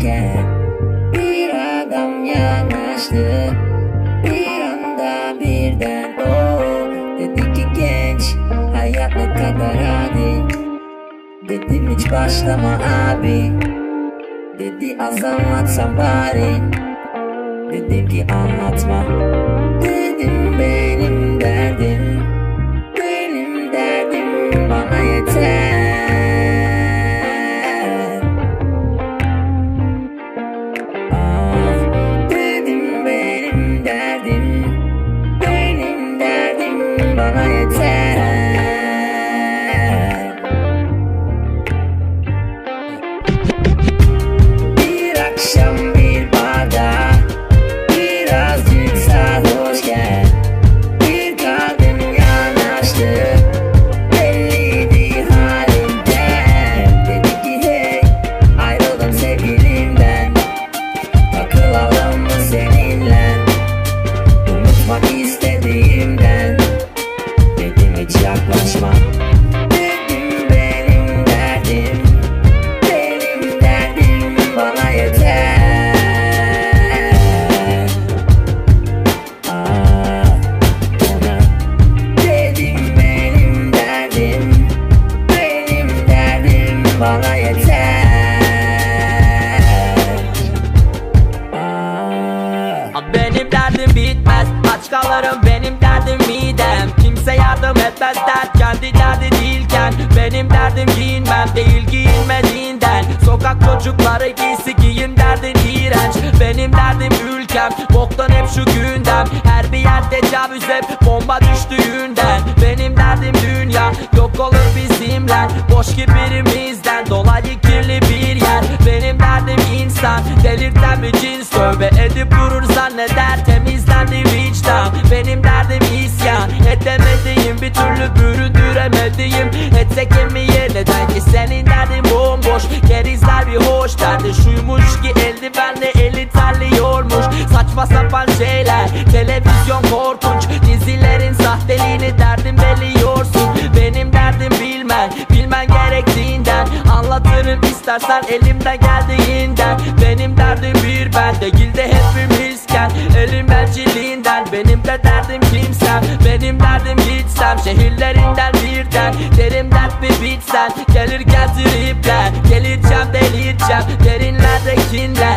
sarhoşken bir adam yanaştı. Bir anda birden o dedi ki genç, hayat ne kadar adi. Dedim hiç başlama abi. Dedi az anlatsam bari. Dedim ki anlatma. Dedim benim derdim bana yeter. Dedim benim derdim bana yeter. Bir akşam bir barda birazcık sarhoşken bir kadın yanaştı. Belliydi halinden. Dedi ki hey, ayrıldım sevgilimden, takılalım mı seninle, unutmak istediğimden. Dedim hiç yaklaşma. Dedim benim derdim bana yeter. Ona dedim benim derdim bana yeter. Benim derdim bitmez, aç kalırım, benim derdim midem. Kimse yardım etmez, dert kendi derdi değilken. Benim derdim giyinmem değil giyinmediğinden. Sokak çocukları giysi giyin derdin iğrenç. Benim derdim ülkem, boktan hep şu gündem. Her bir yer tecavüz, hep bomba düştüğünden. Benim derdim dünya, yok olur bizimle. Boş birimizden dolayı kirli bir yer. Benim derdim insan, delirten bir cins. Tövbe edip durur zanneder, temizlendi vicdan. Benim derdim isyan, edemediğim bir türlü büründüremediğim. Etsek emiye neden ki senin derdin bomboş. Kerizler bir hoş derdi şuymuş ki eldivenle eli terliyormuş. Saçma sapan şeyler, televizyon korkunç. Dizilerin sahteliğini derdim biliyorsun. Benim derdim bilmen gerektiğinden. Anlatırım istersen elimden geldiğinden. Benim derdim bir ben değil de hepimizken. Elim elciliğinden, benim de derdim kimsem. Benim derdim gitsem şehirlerinden birden. Derim dert mi bitsen, gelir getiripler. Geleceğim delireceğim derinlerde kinler.